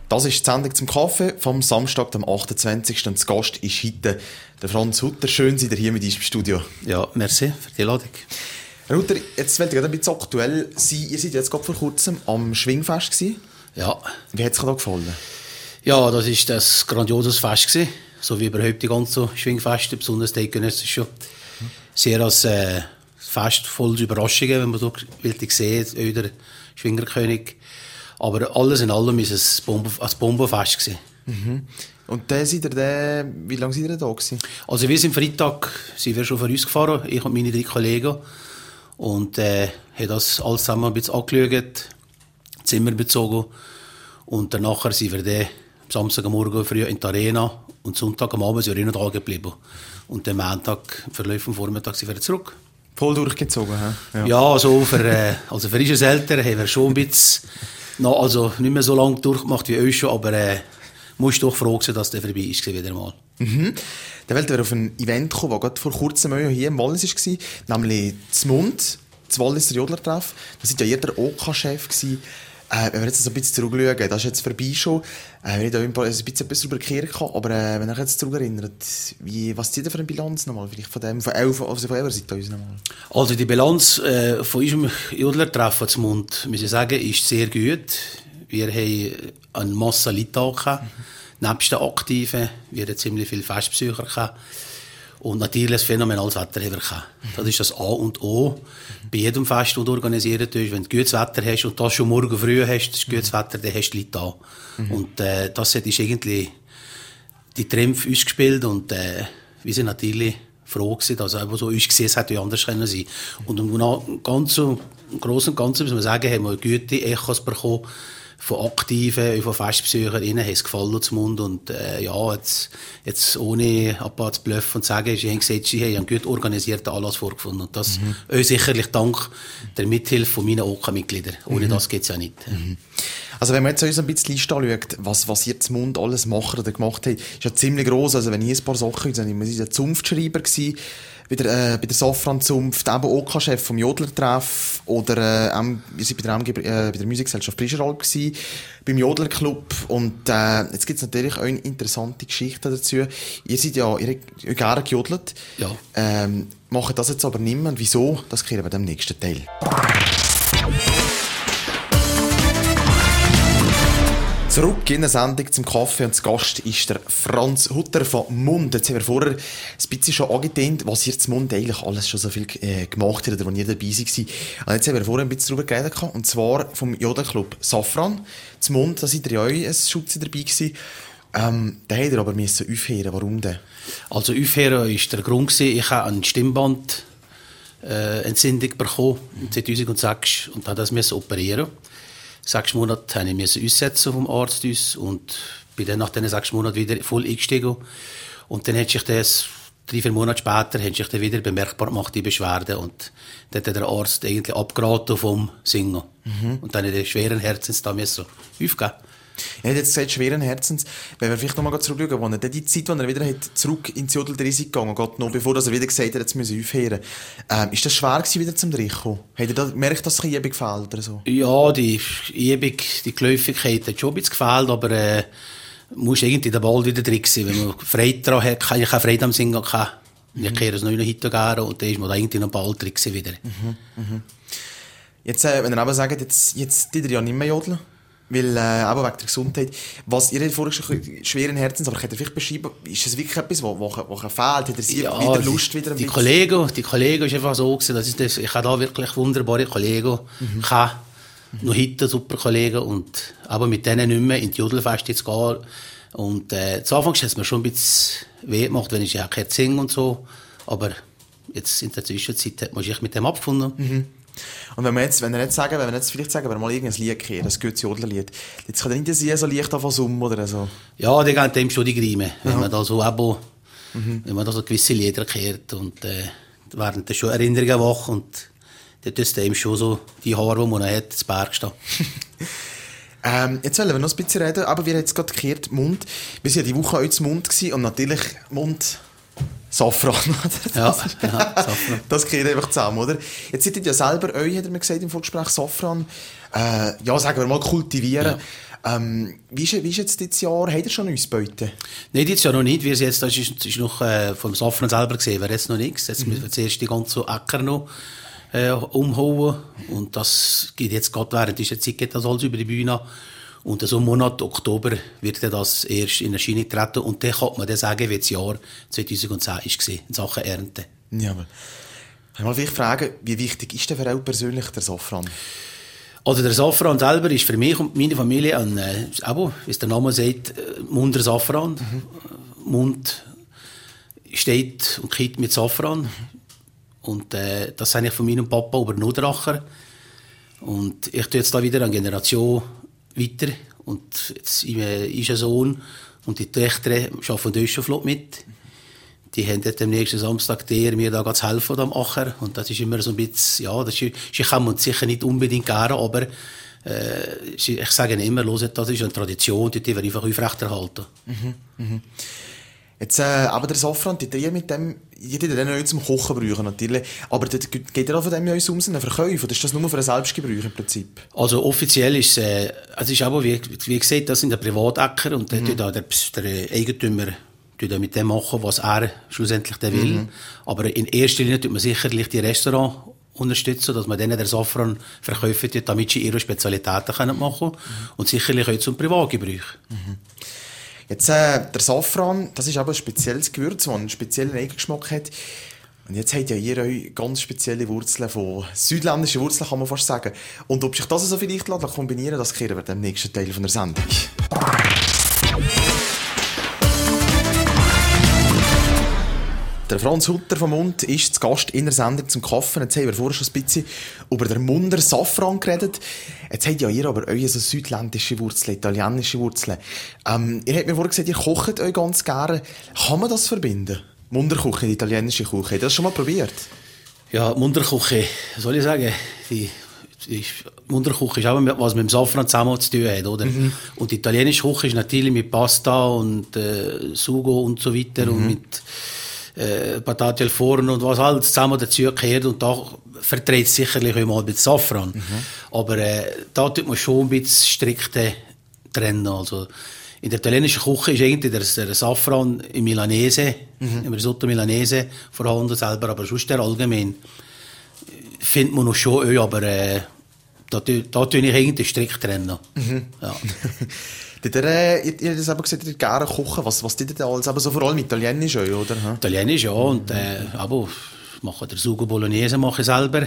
Das ist die Sendung zum Kaffee vom Samstag, dem 28. Und zu Gast ist heute der Franz Hutter. Schön, seid ihr hier mit uns im Studio. Ja, merci für die Einladung. Herr Hutter, jetzt wollt ihr gerade ein bisschen aktuell sein. Ihr seid jetzt gerade vor kurzem am Schwingfest gewesen. Ja. Wie hat es da gefallen? Ja, das war das grandioses Fest gewesen. So wie überhaupt die ganzen Schwingfeste, besonders die eidgenössischen. Sehr als Fest voll Überraschungen, wenn man so wirklich sieht, der Schwingerkönig. Aber alles in allem war es ein Bombenfest gewesen. Mhm. Und dann seid ihr wie lange seid ihr da gewesen? Also wir sind Freitag sind wir schon von uns gefahren, ich und meine 3 Kollegen. Und haben das alles zusammen ein bisschen angeschaut, Zimmer bezogen. Und danach sind wir dann am Samstagmorgen früh in die Arena und Sonntag am Abend sind wir noch da geblieben. Und am Montag, im Verlauf des Vormittags, sind wir zurück. Voll durchgezogen, hä? Ja, also für unsere Eltern haben wir schon ein bisschen, also nicht mehr so lange durchgemacht wie euch schon, aber musst doch froh sein, dass der vorbei ist wieder mal. Mhm. Dann wollten wir auf ein Event kommen, das gerade vor kurzem hier im Wallis war, nämlich Zmund, das Walliser Jodlertreff. Da war ja ihr der OK-Chef. Wenn wir jetzt so ein bisschen zurückschauen, das ist jetzt vorbei schon. Wenn ich da ein bisschen etwas darüber kehren kann, aber wenn ich jetzt zurückerinnert, was zieht ihr für eine Bilanz nochmal? Vielleicht von eurer Seite aus nochmal? Also die Bilanz von unserem Jodlertreffen zum Mund, muss ich sagen, ist sehr gut. Wir haben eine Masse Leute gehabt, nebst den Aktiven. Wir haben ziemlich viele Festbesucher gehabt. Und natürlich ein phänomenales Wetter haben wir gehabt. Das ist das A und O bei jedem Fest, das du organisiert hast. Wenn du gutes Wetter hast und das schon morgen früh hast, das gutes Wetter, dann hast du Leute da. Und das ist irgendwie die Triumph uns gespielt und wir sind natürlich froh gewesen, dass es so uns gesehen, es hätte ja anders können sein. Und im Großen und Ganzen muss man sagen, haben wir gute Echos bekommen von Aktiven, von Festbesuchern, ihnen hat es gefallen zum Mund und ja, jetzt ohne ein paar zu bluffen und zu sagen, sie haben gesagt, sie haben einen gut organisierten Anlass vorgefunden und das euch sicherlich dank der Mithilfe von meinen OK-Mitgliedern. Ohne das geht es ja nicht. Also wenn man jetzt uns ein bisschen Liste anschaut, was ihr zum Mund alles macht oder gemacht habt, ist ja ziemlich gross. Also wenn ich ein paar Sachen, dann war ich ein Zunftschreiber bei der Safran-Zunft, eben OK-Chef vom Jodlertreff oder wir waren bei der Musikgesellschaft Frischeralp beim Jodlerclub und jetzt gibt es natürlich auch eine interessante Geschichte dazu. Ihr habt gerne gejodelt, ja. Macht das jetzt aber nicht mehr. Und wieso? Das klären wir im nächsten Teil. Zurück in der Sendung zum Kaffee und zu Gast ist der Franz Hutter von Mund. Jetzt haben wir vorher ein bisschen schon angetönt, was ihr zum Mund eigentlich alles schon so viel gemacht habt, oder wo ihr dabei war. Und jetzt haben wir vorher ein bisschen darüber geredet, und zwar vom Jodelclub Safran. Zum Mund, da seid ihr ja auch ein Schutz dabei gewesen. Da habt ihr aber aufhören. Warum denn? Also aufhören war der Grund gewesen, ich habe eine Stimmband-Entzündung bekommen, 2006, und habe das operieren. 6 Monate musste ich aussetzen vom Arzt und bin dann nach diesen 6 Monaten wieder voll eingestiegen. Und dann hat sich das 3-4 Monate später dann wieder bemerkbar gemacht, die Beschwerden. Und dann hat der Arzt eigentlich abgeraten vom Singen. Und dann hat er schweren Herzens da aufgeben. Er hat jetzt gesagt, schweren Herzens. Wenn wir vielleicht noch mal zurückschauen, wo er die Zeit, als er wieder zurück ins Jodelrisiko gegangen ist, noch bevor er wieder gesagt hat, jetzt müssen wir aufhören. Ist das schwer gewesen, wieder zum Rico? Hat er gemerkt, dass sich die Übung gefällt oder so? Ja, die Übung, die Geläufigkeit hat schon ein bisschen gefehlt, aber muss irgendwie den Ball wieder drin sein. Wenn man Freude daran hat, kann ich keine Freude am Singen haben. Ich kehre es noch heute gerne und dann ist man da irgendwie noch Ball drin wieder. Jetzt, wenn er aber sagt, jetzt tut er ja nicht mehr jodeln. Weil, eben wegen der Gesundheit. Was, ihr habt vorhin schon schweren Herzens, aber könnt ihr vielleicht beschreiben, ist es wirklich etwas, was fehlt? Hat er wieder Lust wieder ein bisschen? Die Kollegen ist einfach so gewesen, ich habe da wirklich wunderbare Kollegen, noch heute super Kollegen, und aber mit denen nicht mehr in die Jodelfeste zu gehen. Und, zu Anfang hat es mir schon ein bisschen weh gemacht, wenn ich ja kein singe und so. Aber jetzt in der Zwischenzeit hat man sich mit dem abgefunden. Und wenn wir jetzt vielleicht sagen, wenn mal irgendein Lied kehren, das gutes Jodlerlied, jetzt kann er nicht so leicht davon summen oder so. Ja, die gehen dem schon die Grime, wenn man da so wenn man da so gewisse Lieder kehrt und werden dann schon Erinnerungen wach und dann tut dem schon so die Haare, die man hat, ins Berg stehen. Jetzt wollen wir noch ein bisschen reden, aber wir haben jetzt gerade gekehrt, Mund. Wir waren ja die Woche auch zum Mund gewesen, und natürlich Mund Safran. Safran. Das geht einfach zusammen, oder? Jetzt seid ihr ja selber, euch, hat er mir gesagt im Vorgespräch, Safran, ja, sagen wir mal, kultivieren. Ja. Wie ist jetzt dieses Jahr? Habt ihr schon Ausbeute? Nein, dieses Jahr noch nicht. Das ist noch vom Safran selber gesehen, wäre jetzt noch nichts. Jetzt müssen wir zuerst die ganzen Äcker noch umhauen. Und das geht jetzt gerade während dieser Zeit geht das alles über die Bühne. Und so im Monat Oktober wird das erst in Erscheinung treten. Und dann kann man dann sagen, wie das Jahr 2010 war in Sachen Ernte. Ja, aber ich mal vielleicht fragen, wie wichtig ist denn für euch persönlich der Safran? Also der Safran selber ist für mich und meine Familie ein, wie es der Name sagt, Munder Safran. Mund steht und geht mit Safran. Und das habe ich von meinem Papa über Nudracher. Und ich tue jetzt da wieder eine Generation weiter. Und jetzt ist ein Sohn und die Töchter arbeiten schon flott mit. Die haben dort am nächsten Samstag mir da zu helfen am Acher. Und das ist immer so ein bisschen, ja, sie kann man sicher nicht unbedingt gerne, aber ich sage ihnen immer, das ist eine Tradition, die wir einfach aufrechterhalten. Jetzt, aber der Safran, die mit dem, jeder den nicht zum Kochen brauchen, natürlich. Aber geht er auch von dem uns um einen Verkäufer? Oder ist das nur für einen Selbstgebrauch im Prinzip? Also offiziell ist es, ist aber, wie gesagt, das sind der Privatäcker und der Eigentümer mit dem machen, was er schlussendlich will. Aber in erster Linie tut man sicherlich die Restaurants unterstützen, dass man denen den Safran verkaufen, damit sie ihre Spezialitäten machen können. Und sicherlich auch zum Privatgebrauch. Jetzt, der Safran, das ist aber ein spezielles Gewürz, das einen speziellen Eigengeschmack hat. Und jetzt habt ja ihr euch ganz spezielle Wurzeln von südländischen Wurzeln, kann man fast sagen. Und ob sich das so vielleicht kombinieren lässt, das kehren wir im nächsten Teil von der Sendung. Der Franz Hutter vom Mund ist zu Gast in der Sendung zum Kaffee. Jetzt haben wir vorher schon ein bisschen über den Munder Safran geredet. Jetzt habt ja ihr aber eure so südländische Wurzeln, italienische Wurzeln. Ihr habt mir vorher gesagt, ihr kocht euch ganz gerne. Kann man das verbinden? Munderküche, die italienische Küche. Habt ihr das schon mal probiert? Ja, Munderküche, was soll ich sagen? Die Munderküche ist auch was mit dem Safran zusammen zu tun hat, oder? Und die italienische Küche ist natürlich mit Pasta und Sugo und so weiter und mit Patate al Forno und was alles zusammen dazu gehört und da verträgt es sicherlich auch mal mit Safran. Aber da tut man schon ein bisschen strikte trennen. Also in der italienischen Küche ist eigentlich der Safran im Milanese, im Risotto Milanese vorhanden selber, aber sonst der allgemein findet man noch schon, aber da tue ich eigentlich strikt trennen. Ja. Ihr habt das aber gesagt, ihr gerne kochen. Was tut ihr da alles? Aber so vor allem Italienisch, oder? Italienisch, ja. Und, aber mache der Sugo Bolognese mache ich selber.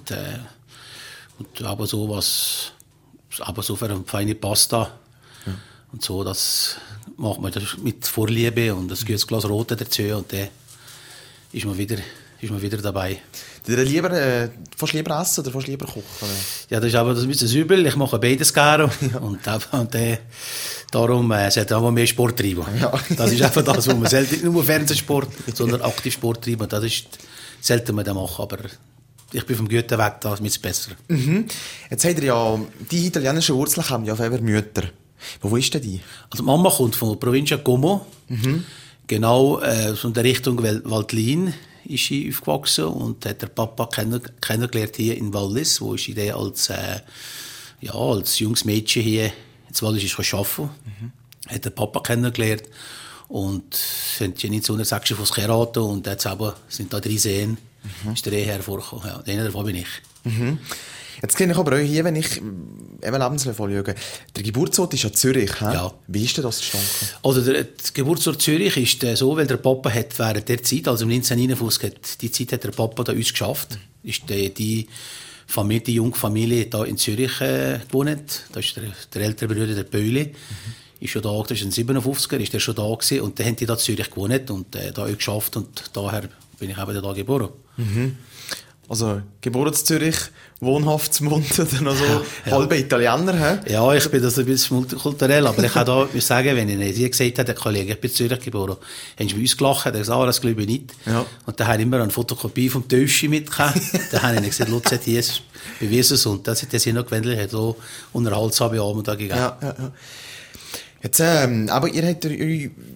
Und aber so was, aber so für eine feine Pasta. Und so, das macht man das mit Vorliebe und ein gutes Glas Rot dazu. Und dann ist man wieder dabei. Fast lieber essen oder fast lieber kochen? Ja, das ist aber das ein bisschen übel. Ich mache beides gerne. Und darum sollte man mehr Sport treiben. Ja. Das ist einfach das, wo man selten nicht nur Fernsehsport, sondern aktiv Sport treiben. Das ist selten man das machen. Aber ich bin vom guten Weg, da ist es besser. Jetzt habt ihr ja, die italienischen Wurzeln kommen ja von Mütter. Wo ist denn die? Also Mama kommt von der Provincia Como. Genau, von der Richtung Valtlin ist sie aufgewachsen und hat der Papa kennengelernt hier in Wallis, wo sie als junges Mädchen hier in Wallis arbeiten. Hat der Papa kennengelernt und sind ja 1906 von geheiratet und jetzt aber sind da 3 Seen, ist der Ehe hervorgekommen. Ja, einer davon bin ich. Jetzt kenne ich aber auch hier, wenn ich eben Lebenslauf anschaue, der Geburtsort ist ja Zürich. He? Ja. Wie ist denn das zustande? Also der Geburtsort Zürich ist so, weil der Papa hat während der Zeit, also 1959, die Zeit hat der Papa da uns geschafft. Ist die junge Familie da in Zürich gewohnt. Da ist der ältere Bruder, der Böhle, ist schon da, das ist ein 57er, ist der schon da gewesen und dann haben die da in Zürich gewohnt und da auch geschafft und daher bin ich eben da geboren. Also, geboren in Zürich, wohnhaft zu Mund, oder noch so halbe Italiener, he? Ja, ich bin das ein bisschen multikulturell, aber ich kann da sagen, wenn ich dir gesagt habe, der Kollege, ich bin in Zürich geboren, haben sie bei uns gelacht, er hat gesagt, das glaube ich nicht. Ja. Und dann haben immer eine Fotokopie vom Töschi mitgekommen. Dann habe ich gesagt, Lutz, hier ist bewiesen es und das sind noch gewöhnlich, so unterhaltsame Abend da gegeben. Ja. Jetzt, aber ihr habt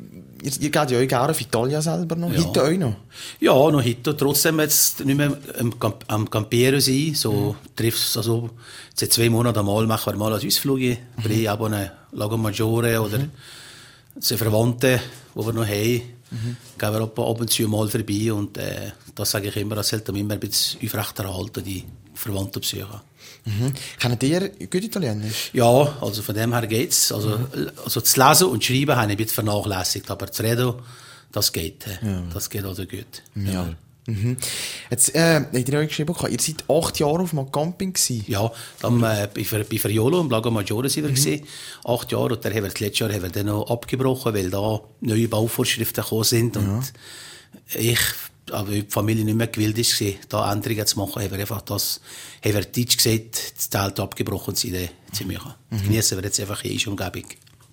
Ihr geht ja auch gerne auf Italien selber noch. Ja. Heute auch noch? Ja, noch heute. Trotzdem jetzt nicht mehr am Campieren sein. So triffst also seit 2 Monaten einmal machen wir mal einen Ausflug. Bei Abone Lago Maggiore oder die Verwandten, die wir noch haben. Gehen wir ab und zu mal vorbei. Und das sage ich immer, das sollte man immer ein bisschen aufrechterhalten, die Verwandten besuchen. Kennt ihr gut Italienisch? Ja, also von dem her geht's. Also zu lesen und schreiben habe ich ein bisschen vernachlässigt, aber zu reden, das geht. Das geht also gut. Ja. Jetzt, habt ihr auch geschrieben, ihr seid 8 Jahre auf einem Camping gewesen. Ja, dann bei Fariolo, im Lago Maggiore sind wir gewesen, 8 Jahre, und dann haben wir das letzte Jahr haben wir dann noch abgebrochen, weil da neue Bauvorschriften gekommen sind und aber die Familie nicht mehr gewillt ist, da Änderungen zu machen, haben wir einfach haben wir Deutsch gesagt, das Zelt abgebrochen und sind zu machen. Genießen wir jetzt einfach hier in Umgebung.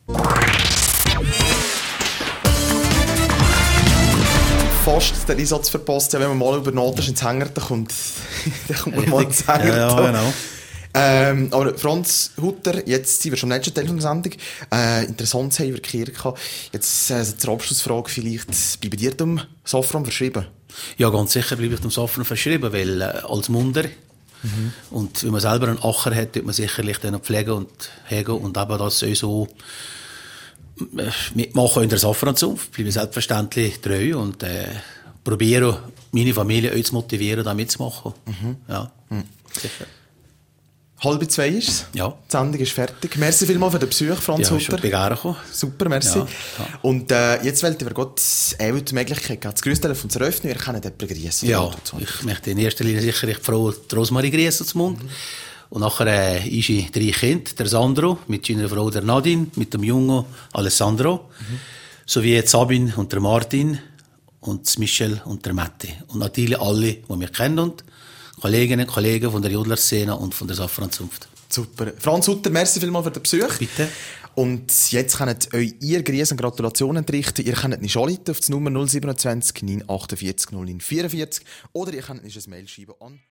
Fast den Einsatz verpasst, ja, wenn man mal über Not ins Hängerten kommt, dann kommt man mal ins Hängerten. Ja, genau. Aber Franz Hutter, jetzt sind wir schon am letzten Teil der Sendung. Interessant haben wir gehört. Jetzt zur Abschlussfrage vielleicht, bleiben dir dem Safran verschrieben? Ja, ganz sicher bleibe ich dem Safran verschrieben, weil als Munder und wenn man selber einen Acker hat, tut man sicherlich den pflegen und hegen und eben das so mitmachen in der Safranzunft. Bleibe selbstverständlich treu und probiere meine Familie auch zu motivieren, da mitzumachen. Ja, sicher. 1:30 ist es. Ja. Die Sendung ist fertig. Merci vielmals für den Besuch, Franz Hutter. Schon gerne gekommen. Super, merci. Ja. Und jetzt wollte ich Gott die Möglichkeit geben, das Grüßtelefon zu öffnen. Ihr könnt jemanden grüßen. Ja, ich möchte in erster Linie sicherlich die Frau Rosmarie grüßen zum Mund. Und nachher unsere 3 Kinder, der Sandro, mit seiner Frau der Nadine, mit dem Jungen Alessandro, sowie jetzt Sabine und der Martin und Michel und der Matti. Und natürlich alle, die mich kennen und Kolleginnen und Kollegen von der Jodler-Szene und von der Safranzunft. Super. Franz Hutter, merci vielmals für den Besuch. Bitte. Und jetzt könnt ihr Grüße und Gratulationen entrichten. Ihr könnt nicht anrufen auf die Nummer 027 948 0944 oder ihr könnt nicht ein Mail schreiben an